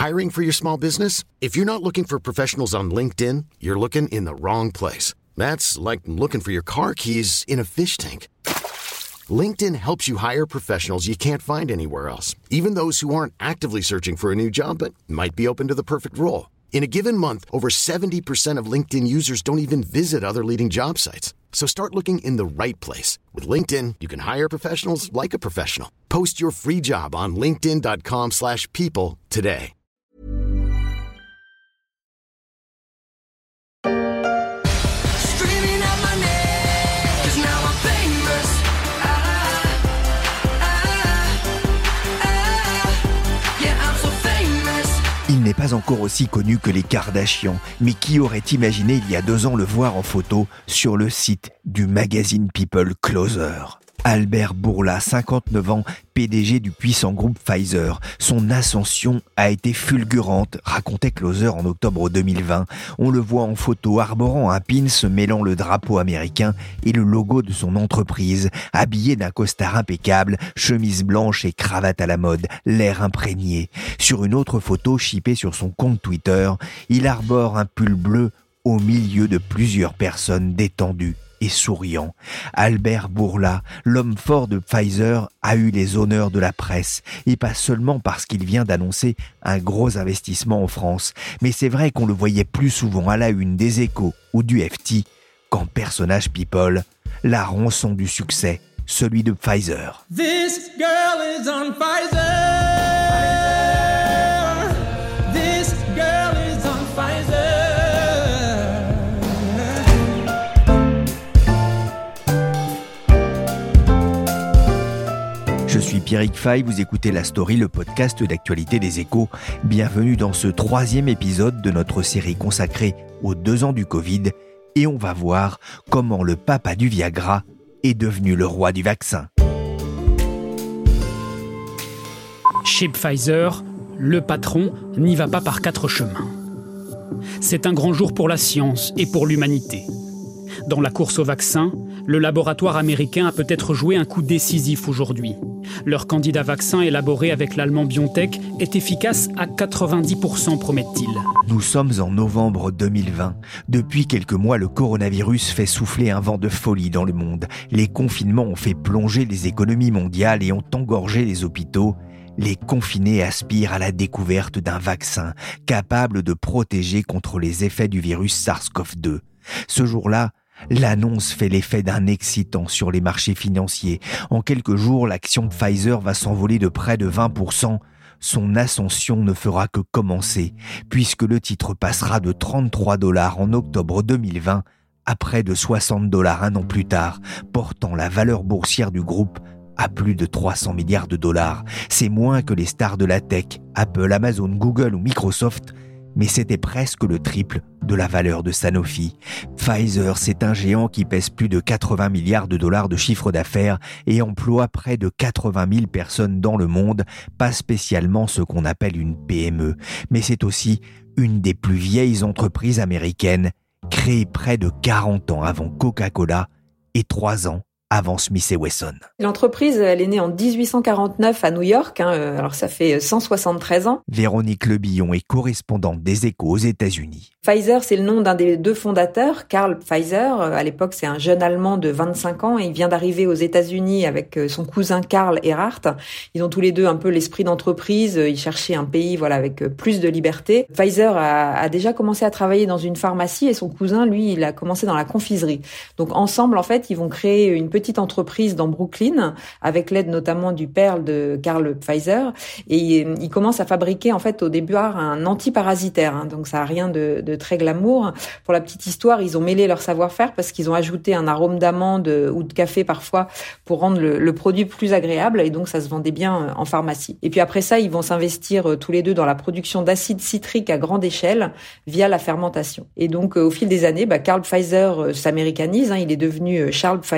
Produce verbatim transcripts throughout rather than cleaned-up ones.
Hiring for your small business? If you're not looking for professionals on LinkedIn, you're looking in the wrong place. That's like looking for your car keys in a fish tank. LinkedIn helps you hire professionals you can't find anywhere else, even those who aren't actively searching for a new job but might be open to the perfect role. In a given month, over seventy percent of LinkedIn users don't even visit other leading job sites. So start looking in the right place. With LinkedIn, you can hire professionals like a professional. Post your free job on linkedin.com slash people today. Il n'est pas encore aussi connu que les Kardashians, mais qui aurait imaginé il y a deux ans le voir en photo sur le site du magazine People Closer. Albert Bourla, cinquante-neuf ans, P D G du puissant groupe Pfizer. Son ascension a été fulgurante, racontait Closer en octobre deux mille vingt. On le voit en photo arborant un pin se mêlant le drapeau américain et le logo de son entreprise, habillé d'un costard impeccable, chemise blanche et cravate à la mode, l'air imprégné. Sur une autre photo chippée sur son compte Twitter, il arbore un pull bleu au milieu de plusieurs personnes détendues et souriant. Albert Bourla, l'homme fort de Pfizer, a eu les honneurs de la presse, et pas seulement parce qu'il vient d'annoncer un gros investissement en France, mais c'est vrai qu'on le voyait plus souvent à la une des Échos ou du F T qu'en personnage people, la rançon du succès, celui de Pfizer. This girl is on Pfizer. This girl is on Pfizer. Je suis Pierrick Fay, vous écoutez La Story, le podcast d'actualité des Échos. Bienvenue dans ce troisième épisode de notre série consacrée aux deux ans du Covid. Et on va voir comment le papa du Viagra est devenu le roi du vaccin. Chez Pfizer, le patron n'y va pas par quatre chemins. C'est un grand jour pour la science et pour l'humanité. Dans la course au vaccin, le laboratoire américain a peut-être joué un coup décisif aujourd'hui. Leur candidat vaccin élaboré avec l'allemand BioNTech est efficace à quatre-vingt-dix pour cent, promettent-ils. Nous sommes en novembre deux mille vingt. Depuis quelques mois, le coronavirus fait souffler un vent de folie dans le monde. Les confinements ont fait plonger les économies mondiales et ont engorgé les hôpitaux. Les confinés aspirent à la découverte d'un vaccin capable de protéger contre les effets du virus SARS-CoV deux. Ce jour-là, l'annonce fait l'effet d'un excitant sur les marchés financiers. En quelques jours, l'action de Pfizer va s'envoler de près de vingt pour cent. Son ascension ne fera que commencer, puisque le titre passera de trente-trois dollars en octobre deux mille vingt à près de soixante dollars un an plus tard, portant la valeur boursière du groupe à plus de trois cents milliards de dollars. C'est moins que les stars de la tech, Apple, Amazon, Google ou Microsoft, mais c'était presque le triple de la valeur de Sanofi. Pfizer, c'est un géant qui pèse plus de quatre-vingts milliards de dollars de chiffre d'affaires et emploie près de quatre-vingt mille personnes dans le monde, pas spécialement ce qu'on appelle une P M E. Mais c'est aussi une des plus vieilles entreprises américaines, créée près de quarante ans avant Coca-Cola et trois ans avant Smith et Wesson. L'entreprise, elle est née en dix-huit cent quarante-neuf à New York, hein, alors ça fait cent soixante-treize ans. Véronique Lebillon est correspondante des Échos aux États-Unis. Pfizer, c'est le nom d'un des deux fondateurs, Carl Pfizer. À l'époque, c'est un jeune Allemand de vingt-cinq ans et il vient d'arriver aux États-Unis avec son cousin Karl Erhardt. Ils ont tous les deux un peu l'esprit d'entreprise. Ils cherchaient un pays, voilà, avec plus de liberté. Pfizer a, a déjà commencé à travailler dans une pharmacie et son cousin, lui, il a commencé dans la confiserie. Donc ensemble, en fait, ils vont créer une petite entreprise dans Brooklyn avec l'aide notamment du père de Carl Pfizer. Et ils commencent à fabriquer, en fait, au début, un antiparasitaire. Hein, donc ça a rien de, de très glamour. Pour la petite histoire, ils ont mêlé leur savoir-faire parce qu'ils ont ajouté un arôme d'amande ou de café parfois pour rendre le, le produit plus agréable et donc ça se vendait bien en pharmacie. Et puis après ça, ils vont s'investir tous les deux dans la production d'acide citrique à grande échelle via la fermentation. Et donc au fil des années, bah, Carl Pfizer s'américanise, hein, il est devenu Charles Pfizer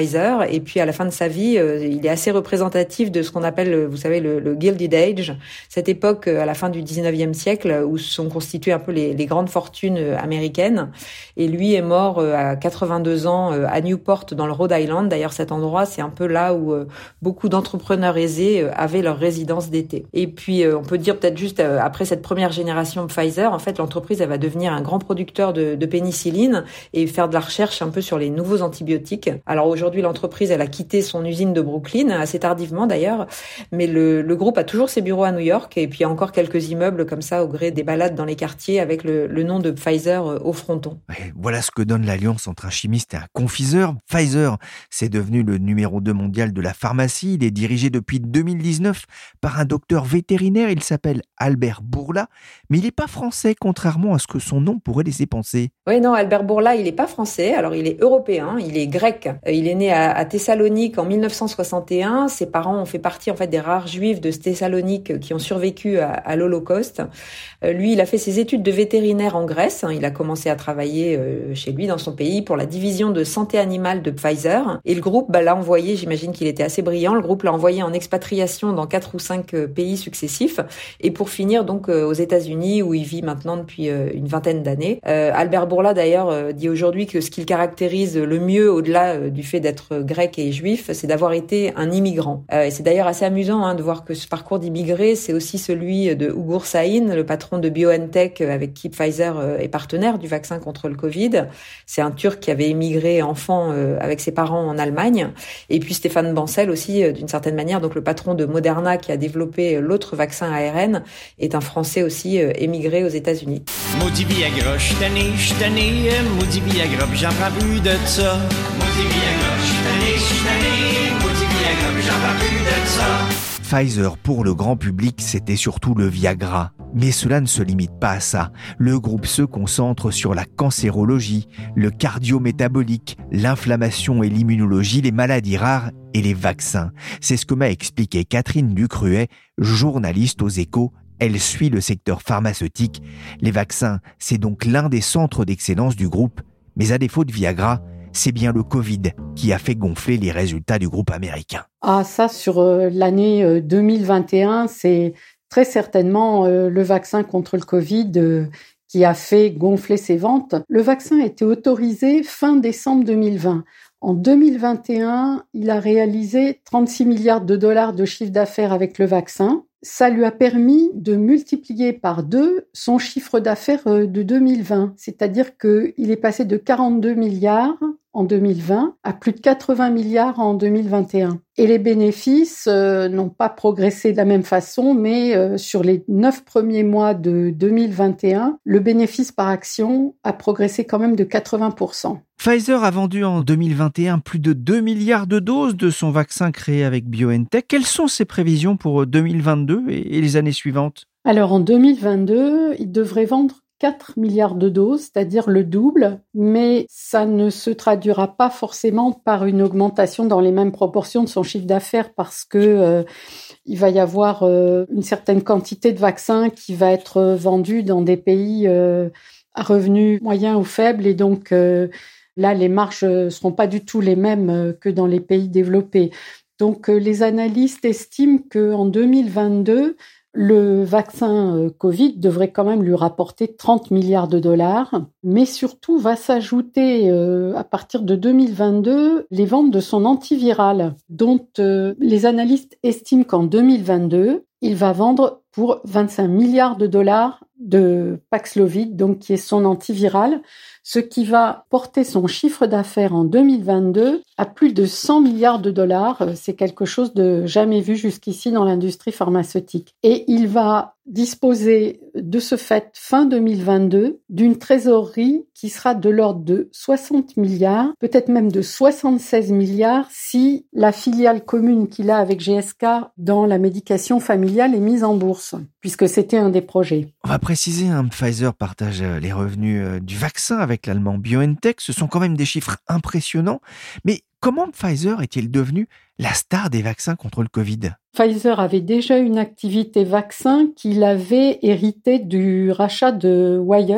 Et puis à la fin de sa vie, euh, il est assez représentatif de ce qu'on appelle, vous savez, le, le Gilded Age, cette époque à la fin du dix-neuvième siècle où se sont constituées un peu les, les grandes fortunes américaines. Et lui est mort à quatre-vingt-deux ans à Newport dans le Rhode Island. D'ailleurs, cet endroit, c'est un peu là où beaucoup d'entrepreneurs aisés avaient leur résidence d'été. Et puis, on peut dire peut-être juste après cette première génération Pfizer, en fait, l'entreprise elle va devenir un grand producteur de, de pénicilline et faire de la recherche un peu sur les nouveaux antibiotiques. Alors aujourd'hui, l'entreprise, elle a quitté son usine de Brooklyn, assez tardivement d'ailleurs, mais le, le groupe a toujours ses bureaux à New York et puis il y a encore quelques immeubles comme ça au gré des balades dans les quartiers avec le, le nom de Pfizer au fronton. Ouais, voilà ce que donne l'alliance entre un chimiste et un confiseur. Pfizer, c'est devenu le numéro deux mondial de la pharmacie. Il est dirigé depuis deux mille dix-neuf par un docteur vétérinaire. Il s'appelle Albert Bourla, mais il n'est pas français, contrairement à ce que son nom pourrait laisser penser. Oui, non, Albert Bourla, il n'est pas français. Alors, il est européen, il est grec. Il est né à, à Thessalonique en mille neuf cent soixante et un. Ses parents ont fait partie, en fait, des rares juifs de Thessalonique qui ont survécu à, à l'Holocauste. Euh, lui, il a fait ses études de vétérinaire en Grèce. Il a commencé à travailler euh, chez lui, dans son pays, pour la division de santé animale de Pfizer. Et le groupe, bah, l'a envoyé, j'imagine qu'il était assez brillant, le groupe l'a envoyé en expatriation dans quatre ou cinq euh, pays successifs. Et pour finir, donc, euh, aux États-Unis, où il vit maintenant depuis euh, une vingtaine d'années. Euh, Albert Bourla, d'ailleurs, euh, dit aujourd'hui que ce qui le caractérise le mieux, au-delà euh, du fait d'être grec et juif, c'est d'avoir été un immigrant. Euh, et c'est d'ailleurs assez amusant hein, de voir que ce parcours d'immigré, c'est aussi celui de Ugur Sahin, le patron de BioNTech, avec qui Pfizer euh, est partenaire du vaccin contre le Covid. C'est un Turc qui avait émigré enfant euh, avec ses parents en Allemagne. Et puis Stéphane Bancel aussi, euh, d'une certaine manière, donc le patron de Moderna qui a développé l'autre vaccin A R N, est un Français aussi euh, émigré aux États-Unis. Maudit Viagra, j'suis tanné, j'suis tanné, maudit Viagra, pis j'en prends plus de ça. Maudit Viagra, j'suis tanné, j'suis tanné, maudit Viagra, pis j'en prends plus de ça. Pfizer, pour le grand public, c'était surtout le Viagra. Mais cela ne se limite pas à ça. Le groupe se concentre sur la cancérologie, le cardio-métabolique, l'inflammation et l'immunologie, les maladies rares et les vaccins. C'est ce que m'a expliqué Catherine Ducruet, journaliste aux Échos. Elle suit le secteur pharmaceutique. Les vaccins, c'est donc l'un des centres d'excellence du groupe. Mais à défaut de Viagra, c'est bien le Covid qui a fait gonfler les résultats du groupe américain. Ah, ça, sur euh, l'année euh, deux mille vingt et un, c'est très certainement euh, le vaccin contre le Covid euh, qui a fait gonfler ses ventes. Le vaccin a été autorisé fin décembre deux mille vingt. En deux mille vingt et un, il a réalisé trente-six milliards de dollars de chiffre d'affaires avec le vaccin. Ça lui a permis de multiplier par deux son chiffre d'affaires de deux mille vingt. C'est-à-dire qu'il est passé de quarante-deux milliards en deux mille vingt à plus de quatre-vingts milliards en deux mille vingt et un. Et les bénéfices euh, n'ont pas progressé de la même façon, mais euh, sur les neuf premiers mois de deux mille vingt et un, le bénéfice par action a progressé quand même de quatre-vingts pour cent. Pfizer a vendu en deux mille vingt et un plus de deux milliards de doses de son vaccin créé avec BioNTech. Quelles sont ses prévisions pour deux mille vingt-deux et les années suivantes ? Alors en deux mille vingt-deux, il devrait vendre quatre milliards de doses, c'est-à-dire le double, mais ça ne se traduira pas forcément par une augmentation dans les mêmes proportions de son chiffre d'affaires parce que euh, il va y avoir euh, une certaine quantité de vaccins qui va être vendue dans des pays euh, à revenus moyens ou faibles et donc euh, là les marges ne seront pas du tout les mêmes que dans les pays développés. Donc euh, les analystes estiment qu'en deux mille vingt-deux, le vaccin Covid devrait quand même lui rapporter trente milliards de dollars, mais surtout va s'ajouter euh, à partir de deux mille vingt-deux les ventes de son antiviral, dont euh, les analystes estiment qu'en deux mille vingt-deux, il va vendre pour vingt-cinq milliards de dollars de Paxlovid, donc qui est son antiviral, ce qui va porter son chiffre d'affaires en deux mille vingt-deux à plus de cent milliards de dollars. C'est quelque chose de jamais vu jusqu'ici dans l'industrie pharmaceutique. Et il va disposer de ce fait, fin deux mille vingt-deux, d'une trésorerie qui sera de l'ordre de soixante milliards, peut-être même de soixante-seize milliards si la filiale commune qu'il a avec G S K dans la médication familiale est mise en bourse, puisque c'était un des projets. On va préciser, hein, Pfizer partage les revenus du vaccin avec l'allemand BioNTech. Ce sont quand même des chiffres impressionnants. Mais comment Pfizer est-il devenu la star des vaccins contre le Covid ? Pfizer avait déjà une activité vaccin qu'il avait hérité du rachat de Wyeth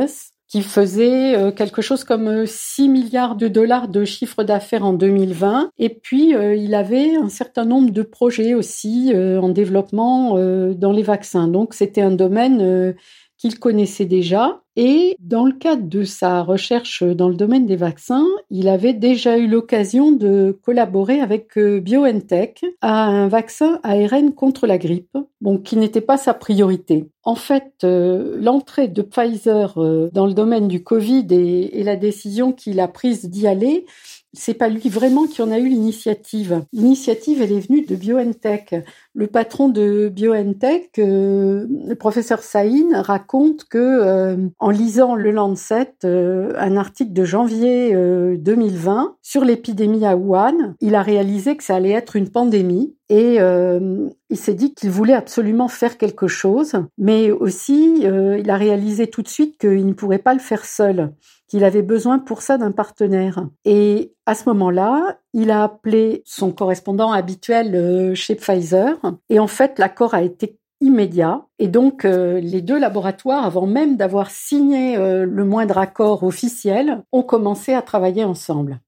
qui faisait quelque chose comme six milliards de dollars de chiffre d'affaires en deux mille vingt. Et puis, il avait un certain nombre de projets aussi en développement dans les vaccins. Donc, c'était un domaine qu'il connaissait déjà. Et dans le cadre de sa recherche dans le domaine des vaccins, il avait déjà eu l'occasion de collaborer avec BioNTech à un vaccin A R N contre la grippe, bon, qui n'était pas sa priorité. En fait, euh, l'entrée de Pfizer euh, dans le domaine du Covid et, et la décision qu'il a prise d'y aller, c'est pas lui vraiment qui en a eu l'initiative. L'initiative, elle est venue de BioNTech. Le patron de BioNTech, euh, le professeur Sahin, raconte que euh, en lisant le Lancet, euh, un article de janvier euh, deux mille vingt sur l'épidémie à Wuhan, il a réalisé que ça allait être une pandémie et euh, il s'est dit qu'il voulait absolument faire quelque chose, mais aussi euh, il a réalisé tout de suite qu'il ne pourrait pas le faire seul, qu'il avait besoin pour ça d'un partenaire. Et à ce moment-là, il a appelé son correspondant habituel chez Pfizer. Et en fait, l'accord a été immédiat. Et donc, euh, les deux laboratoires, avant même d'avoir signé euh, le moindre accord officiel, ont commencé à travailler ensemble.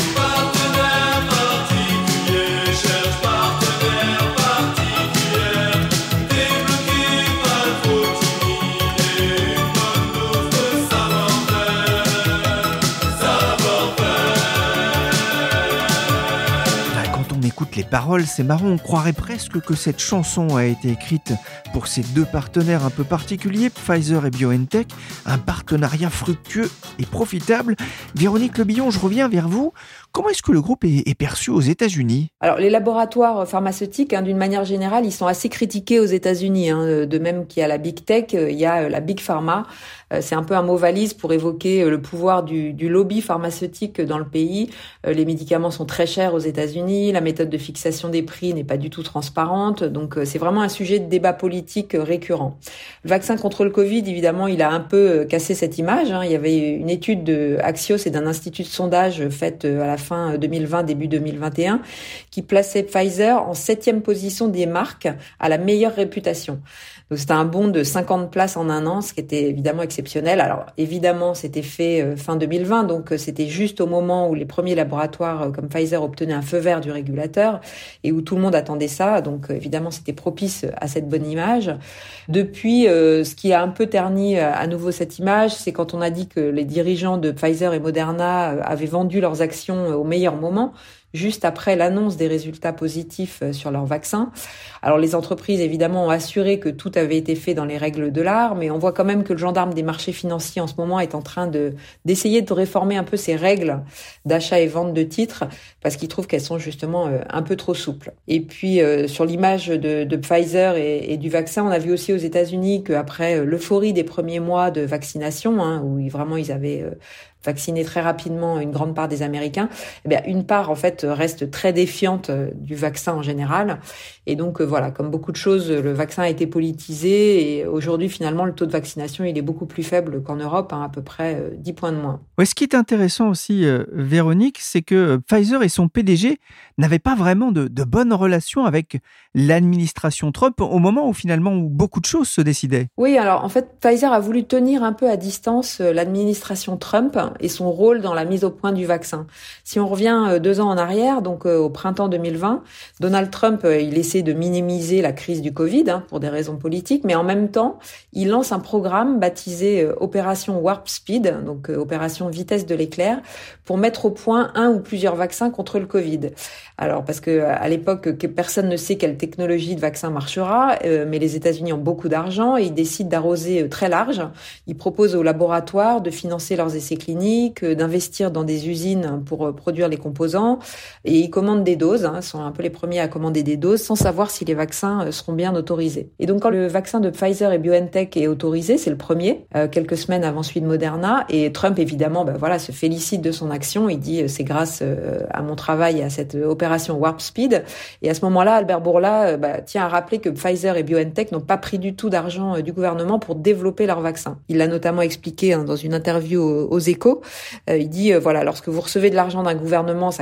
Écoute les paroles, c'est marrant, on croirait presque que cette chanson a été écrite pour ces deux partenaires un peu particuliers, Pfizer et BioNTech, un partenariat fructueux et profitable. Véronique Lebillon, je reviens vers vous. Comment est-ce que le groupe est, est perçu aux États-Unis ? Alors, les laboratoires pharmaceutiques, hein, d'une manière générale, ils sont assez critiqués aux États-Unis. Hein. De même qu'il y a la Big Tech, il y a la Big Pharma. C'est un peu un mot valise pour évoquer le pouvoir du, du lobby pharmaceutique dans le pays. Les médicaments sont très chers aux États-Unis. La méthode de fixation des prix n'est pas du tout transparente. Donc, c'est vraiment un sujet de débat politique récurrent. Le vaccin contre le Covid, évidemment, il a un peu cassé cette image. Hein. Il y avait une étude de Axios et d'un institut de sondage faite à la fin deux mille vingt, début deux mille vingt et un, qui plaçait Pfizer en septième position des marques à la meilleure réputation. Donc c'était un bond de cinquante places en un an, ce qui était évidemment exceptionnel. Alors évidemment, c'était fait fin deux mille vingt, donc c'était juste au moment où les premiers laboratoires comme Pfizer obtenaient un feu vert du régulateur et où tout le monde attendait ça. Donc évidemment, c'était propice à cette bonne image. Depuis, euh, ce qui a un peu terni à nouveau cette image, c'est quand on a dit que les dirigeants de Pfizer et Moderna avaient vendu leurs actions au meilleur moment, juste après l'annonce des résultats positifs sur leur vaccin. Alors les entreprises, évidemment, ont assuré que tout avait été fait dans les règles de l'art, mais on voit quand même que le gendarme des marchés financiers en ce moment est en train de d'essayer de réformer un peu ces règles d'achat et vente de titres, parce qu'il trouve qu'elles sont justement un peu trop souples. Et puis, euh, sur l'image de, de Pfizer et, et du vaccin, on a vu aussi aux États-Unis qu'après l'euphorie des premiers mois de vaccination, hein, où vraiment ils avaient euh, vacciné très rapidement une grande part des Américains, eh bien, une part, en fait, reste très défiante du vaccin en général. Et donc, voilà, comme beaucoup de choses, le vaccin a été politisé et aujourd'hui, finalement, le taux de vaccination, il est beaucoup plus faible qu'en Europe, hein, à peu près dix points de moins. Ouais, ce qui est intéressant aussi, euh, Véronique, c'est que Pfizer et son P D G n'avaient pas vraiment de, de bonnes relations avec l'administration Trump au moment où, finalement, où beaucoup de choses se décidaient. Oui, alors, en fait, Pfizer a voulu tenir un peu à distance l'administration Trump et son rôle dans la mise au point du vaccin. Si on revient deux ans en arrière, donc euh, au printemps deux mille vingt, Donald Trump, euh, il essaie de minimiser la crise du Covid, hein, pour des raisons politiques, mais en même temps, il lance un programme baptisé euh, Opération Warp Speed, donc euh, Opération Vitesse de l'éclair, pour mettre au point un ou plusieurs vaccins contre le Covid. Alors, parce que à l'époque, que personne ne sait quelle technologie de vaccin marchera, euh, mais les États-Unis ont beaucoup d'argent et ils décident d'arroser euh, très large. Ils proposent aux laboratoires de financer leurs essais cliniques, euh, d'investir dans des usines pour euh, produire les composants, et ils commandent des doses, hein, sont un peu les premiers à commander des doses sans savoir si les vaccins euh, seront bien autorisés. Et donc, quand le vaccin de Pfizer et BioNTech est autorisé, c'est le premier, euh, quelques semaines avant celui de Moderna, et Trump, évidemment, bah, voilà, se félicite de son action. Il dit euh, c'est grâce euh, à mon travail et à cette opération Warp Speed. Et à ce moment-là, Albert Bourla bah, tient à rappeler que Pfizer et BioNTech n'ont pas pris du tout d'argent du gouvernement pour développer leur vaccin. Il l'a notamment expliqué hein, dans une interview aux, aux Échos. Euh, il dit, euh, voilà, lorsque vous recevez de l'argent d'un gouvernement, ça crée des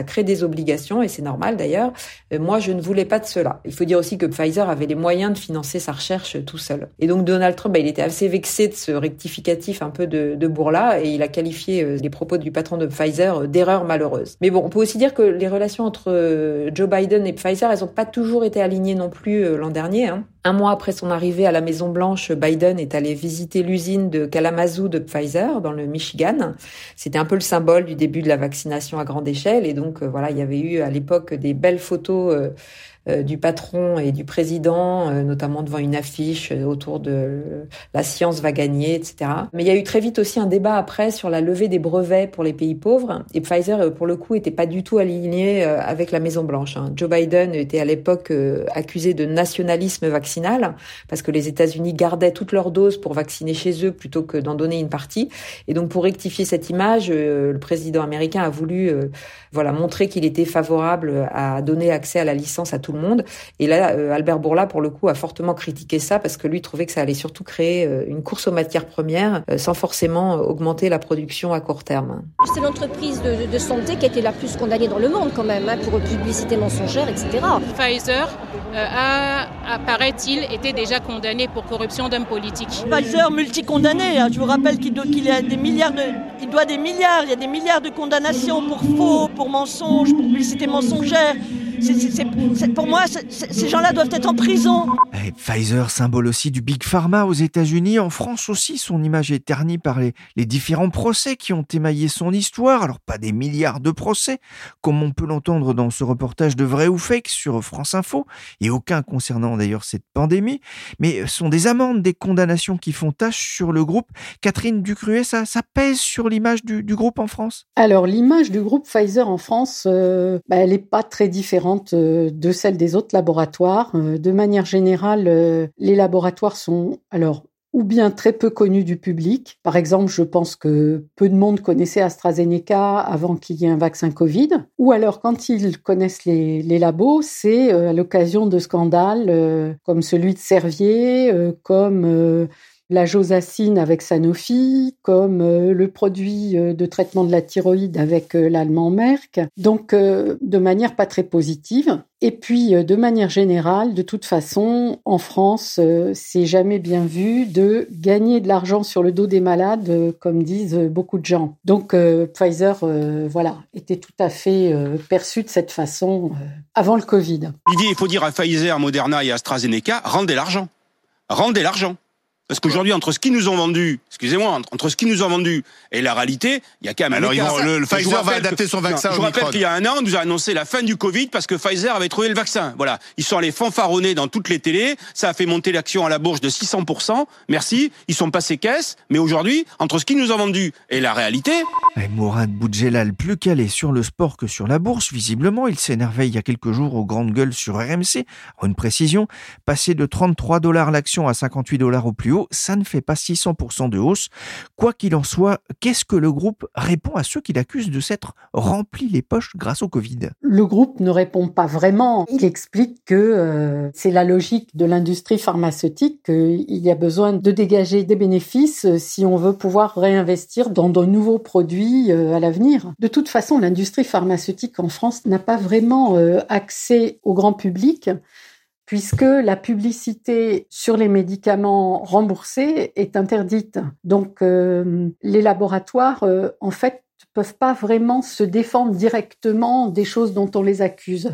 obligations, et c'est normal d'ailleurs. Euh, moi, je ne voulais pas de cela. Il faut dire aussi que Pfizer avait les moyens de financer sa recherche tout seul. Et donc Donald Trump, bah, il était assez vexé de ce rectificatif un peu de, de bourla, et il a qualifié euh, les propos du patron de Pfizer euh, d'erreur malheureuse. Mais bon, on peut aussi dire que les relations entre euh, Joe Biden et Pfizer, elles n'ont pas toujours été alignées non plus euh, l'an dernier. Hein. Un mois après son arrivée à la Maison-Blanche, Biden est allé visiter l'usine de Kalamazoo de Pfizer dans le Michigan. C'était un peu le symbole du début de la vaccination à grande échelle. Et donc, euh, voilà, il y avait eu à l'époque des belles photos euh, euh, du patron et du président, euh, notamment devant une affiche euh, autour de euh, la science va gagner, et cetera. Mais il y a eu très vite aussi un débat après sur la levée des brevets pour les pays pauvres. Et Pfizer, euh, pour le coup, était pas du tout aligné euh, avec la Maison-Blanche. Hein. Joe Biden était à l'époque euh, accusé de nationalisme vaccinal parce que les États-Unis gardaient toutes leurs doses pour vacciner chez eux plutôt que d'en donner une partie. Et donc, pour rectifier cette image, euh, le président américain a voulu euh, voilà, montrer qu'il était favorable à donner accès à la licence à tout le monde. Et là, euh, Albert Bourla, pour le coup, a fortement critiqué ça parce que lui trouvait que ça allait surtout créer euh, une course aux matières premières euh, sans forcément augmenter la production à court terme. C'est l'entreprise de, de santé qui a été la plus condamnée dans le monde quand même, hein, pour publicité mensongère, et cetera. Pfizer euh, a, a, paraît-il, été déjà condamné pour corruption d'hommes politiques. Pfizer multi-condamné, hein, je vous rappelle qu'il doit, qu'il a des milliards de, il doit des milliards, il y a des milliards de condamnations pour faux, pour mensonges, pour publicité mensongère. C'est, c'est, c'est, c'est, pour moi, c'est, c'est, ces gens-là doivent être en prison. Et Pfizer, symbole aussi du Big Pharma aux États-Unis. En France aussi, son image est ternie par les, les différents procès qui ont émaillé son histoire. Alors, pas des milliards de procès, comme on peut l'entendre dans ce reportage de Vrai ou Fake sur France Info, et aucun concernant d'ailleurs cette pandémie, mais ce sont des amendes, des condamnations qui font tache sur le groupe. Catherine Ducruet, ça, ça pèse sur l'image du, du groupe en France ? Alors, l'image du groupe Pfizer en France, euh, bah, elle n'est pas très différente de celle des autres laboratoires. De manière générale, les laboratoires sont alors ou bien très peu connus du public. Par exemple, je pense que peu de monde connaissait AstraZeneca avant qu'il y ait un vaccin Covid. Ou alors, quand ils connaissent les, les labos, c'est à l'occasion de scandales comme celui de Servier, comme la Josacine avec Sanofi, comme euh, le produit euh, de traitement de la thyroïde avec euh, l'allemand Merck. Donc, euh, de manière pas très positive. Et puis, euh, de manière générale, de toute façon, en France, euh, c'est jamais bien vu de gagner de l'argent sur le dos des malades, euh, comme disent euh, beaucoup de gens. Donc, euh, Pfizer, euh, voilà, était tout à fait euh, perçu de cette façon euh, avant le Covid. Didier, il faut dire à Pfizer, Moderna et AstraZeneca, rendez l'argent. Rendez l'argent. Parce qu'aujourd'hui, entre ce qu'ils nous ont vendu, excusez-moi, entre ce qu'ils nous ont vendu et la réalité, il y a quand même un Alors, écart. Ils vont, le, le Pfizer va adapter son vaccin non, au Je vous rappelle Omicron. qu'il y a un an, on nous a annoncé la fin du Covid parce que Pfizer avait trouvé le vaccin. Voilà. Ils sont allés fanfaronner dans toutes les télés. Ça a fait monter l'action à la bourse de six cents pour cent. Merci. Ils sont passés caisse. Mais aujourd'hui, entre ce qu'ils nous ont vendu et la réalité... Et Mourad Boudjelal, plus calé sur le sport que sur la bourse, visiblement, il s'énervait il y a quelques jours aux grandes gueules sur R M C. Alors, une précision, passer de trente-trois dollars l'action à cinquante-huit dollars au plus haut, ça ne fait pas six cents pour cent de hausse. Quoi qu'il en soit, qu'est-ce que le groupe répond à ceux qui l'accusent de s'être rempli les poches grâce au Covid ? Le groupe ne répond pas vraiment. Il explique que euh, c'est la logique de l'industrie pharmaceutique, qu'il y a besoin de dégager des bénéfices si on veut pouvoir réinvestir dans de nouveaux produits euh, à l'avenir. De toute façon, l'industrie pharmaceutique en France n'a pas vraiment euh, accès au grand public, puisque la publicité sur les médicaments remboursés est interdite. Donc, euh, les laboratoires, euh, en fait, ne peuvent pas vraiment se défendre directement des choses dont on les accuse.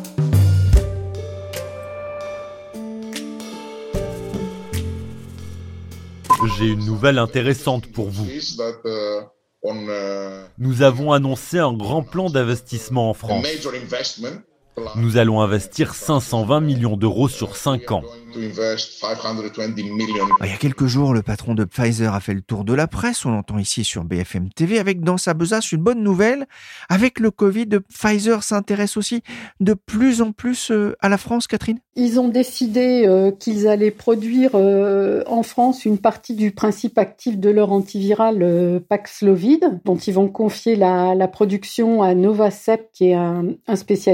J'ai une nouvelle intéressante pour vous. Nous avons annoncé un grand plan d'investissement en France. Nous allons investir cinq cent vingt millions d'euros sur cinq ans. Il y a quelques jours, le patron de Pfizer a fait le tour de la presse. On l'entend ici sur B F M T V avec dans sa besace une bonne nouvelle. Avec le Covid, Pfizer s'intéresse aussi de plus en plus à la France, Catherine ? Ils ont décidé euh, qu'ils allaient produire euh, en France une partie du principe actif de leur antiviral euh, Paxlovid, dont ils vont confier la, la production à Novacep, qui est un, un spécialiste de la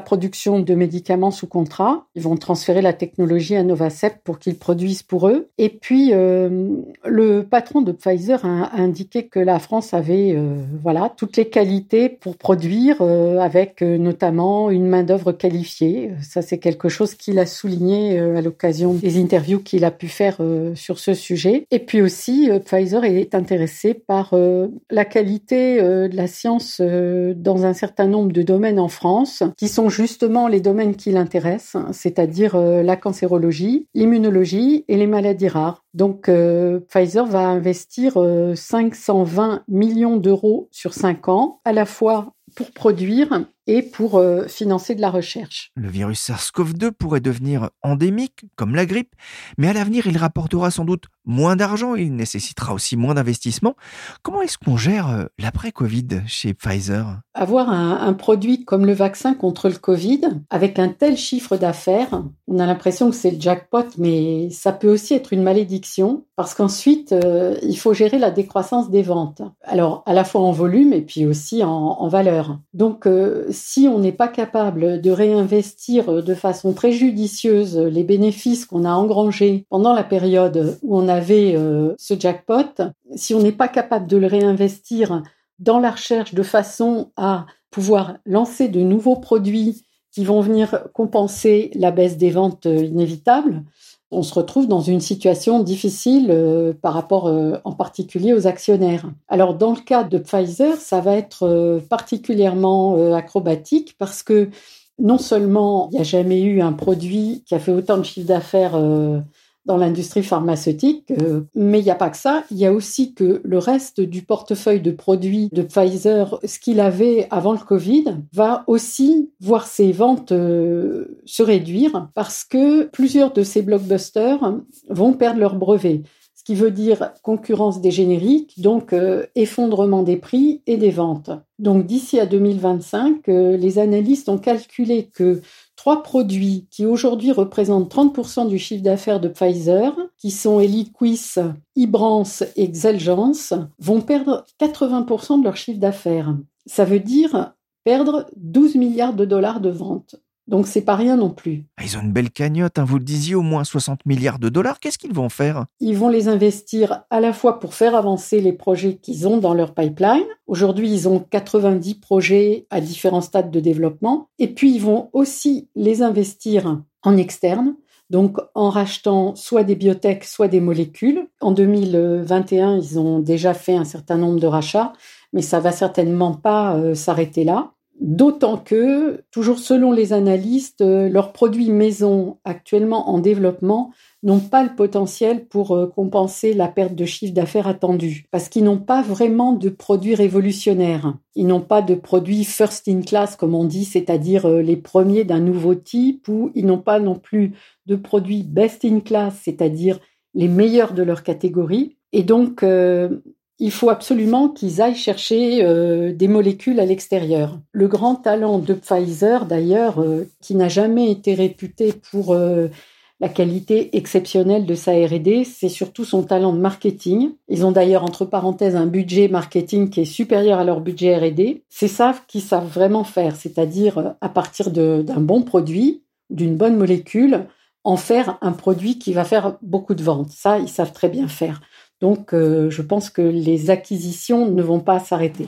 production de médicaments sous contrat. Ils vont transférer la technologie à Novacep pour qu'ils produisent pour eux. Et puis, euh, le patron de Pfizer a, a indiqué que la France avait euh, voilà, toutes les qualités pour produire, euh, avec euh, notamment une main-d'œuvre qualifiée. Ça, c'est quelque chose qu'il a souligné euh, à l'occasion des interviews qu'il a pu faire euh, sur ce sujet. Et puis aussi, euh, Pfizer est intéressé par euh, la qualité euh, de la science euh, dans un certain nombre de domaines en France, qui sont justement les domaines qui l'intéressent, c'est-à-dire euh, la cancérologie, l'immunologie et les maladies rares. Donc, euh, Pfizer va investir euh, cinq cent vingt millions d'euros sur cinq ans, à la fois pour produire et pour euh, financer de la recherche. Le virus SARS-CoV deux pourrait devenir endémique, comme la grippe, mais à l'avenir, il rapportera sans doute moins d'argent et il nécessitera aussi moins d'investissement. Comment est-ce qu'on gère euh, l'après-Covid chez Pfizer ? Avoir un, un produit comme le vaccin contre le Covid, avec un tel chiffre d'affaires, on a l'impression que c'est le jackpot, mais ça peut aussi être une malédiction, parce qu'ensuite, euh, il faut gérer la décroissance des ventes. Alors, à la fois en volume et puis aussi en, en valeur. Donc, euh, si on n'est pas capable de réinvestir de façon très judicieuse les bénéfices qu'on a engrangés pendant la période où on avait euh, ce jackpot, si on n'est pas capable de le réinvestir dans la recherche de façon à pouvoir lancer de nouveaux produits qui vont venir compenser la baisse des ventes inévitable, on se retrouve dans une situation difficile euh, par rapport euh, en particulier aux actionnaires. Alors dans le cas de Pfizer, ça va être euh, particulièrement euh, acrobatique parce que non seulement il n'y a jamais eu un produit qui a fait autant de chiffre d'affaires euh, dans l'industrie pharmaceutique, euh, mais il n'y a pas que ça, il y a aussi que le reste du portefeuille de produits de Pfizer, ce qu'il avait avant le Covid, va aussi voir ses ventes euh, se réduire parce que plusieurs de ces blockbusters vont perdre leurs brevets. Ce qui veut dire concurrence des génériques, donc euh, effondrement des prix et des ventes. Donc d'ici à deux mille vingt-cinq, euh, les analystes ont calculé que trois produits qui aujourd'hui représentent trente pour cent du chiffre d'affaires de Pfizer, qui sont Eliquis, Ibrance et Xeljanz, vont perdre quatre-vingts pour cent de leur chiffre d'affaires. Ça veut dire perdre douze milliards de dollars de ventes. Donc, c'est pas rien non plus. Ils ont une belle cagnotte, hein, vous le disiez, au moins soixante milliards de dollars. Qu'est-ce qu'ils vont faire ? Ils vont les investir à la fois pour faire avancer les projets qu'ils ont dans leur pipeline. Aujourd'hui, ils ont quatre-vingt-dix projets à différents stades de développement. Et puis, ils vont aussi les investir en externe, donc en rachetant soit des biotech, soit des molécules. En deux mille vingt et un, ils ont déjà fait un certain nombre de rachats, mais ça va certainement pas euh, s'arrêter là. D'autant que, toujours selon les analystes, leurs produits maison actuellement en développement n'ont pas le potentiel pour compenser la perte de chiffre d'affaires attendue, parce qu'ils n'ont pas vraiment de produits révolutionnaires. Ils n'ont pas de produits first in class, comme on dit, c'est-à-dire les premiers d'un nouveau type, ou ils n'ont pas non plus de produits best in class, c'est-à-dire les meilleurs de leur catégorie. Et donc, euh, il faut absolument qu'ils aillent chercher euh, des molécules à l'extérieur. Le grand talent de Pfizer, d'ailleurs, euh, qui n'a jamais été réputé pour euh, la qualité exceptionnelle de sa R et D, c'est surtout son talent de marketing. Ils ont d'ailleurs, entre parenthèses, un budget marketing qui est supérieur à leur budget R et D. C'est ça qu'ils savent vraiment faire, c'est-à-dire à partir de, d'un bon produit, d'une bonne molécule, en faire un produit qui va faire beaucoup de ventes. Ça, ils savent très bien faire. Donc, euh, je pense que les acquisitions ne vont pas s'arrêter.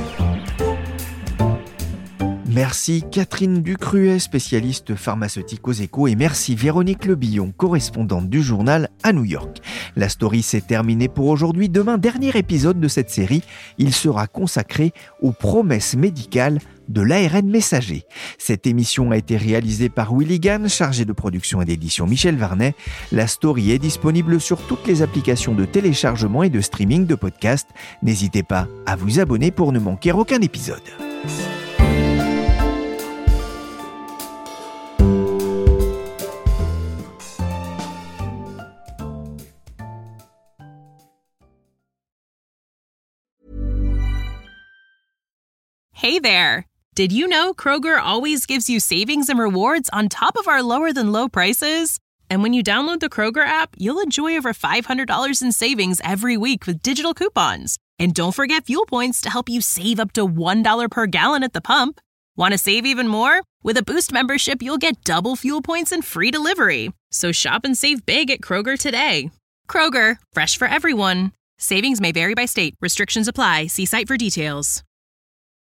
Merci Catherine Ducruet, spécialiste pharmaceutique aux Échos, et merci Véronique Lebillon, correspondante du journal à New York. La story s'est terminée pour aujourd'hui. Demain, dernier épisode de cette série. Il sera consacré aux promesses médicales de l'A R N messager. Cette émission a été réalisée par Willy Gann, chargé de production et d'édition Michel Varnet. La story est disponible sur toutes les applications de téléchargement et de streaming de podcasts. N'hésitez pas à vous abonner pour ne manquer aucun épisode. Hey there! Did you know Kroger always gives you savings and rewards on top of our lower-than-low prices? And when you download the Kroger app, you'll enjoy over five hundred dollars in savings every week with digital coupons. And don't forget fuel points to help you save up to one dollar per gallon at the pump. Want to save even more? With a Boost membership, you'll get double fuel points and free delivery. So shop and save big at Kroger today. Kroger, fresh for everyone. Savings may vary by state. Restrictions apply. See site for details.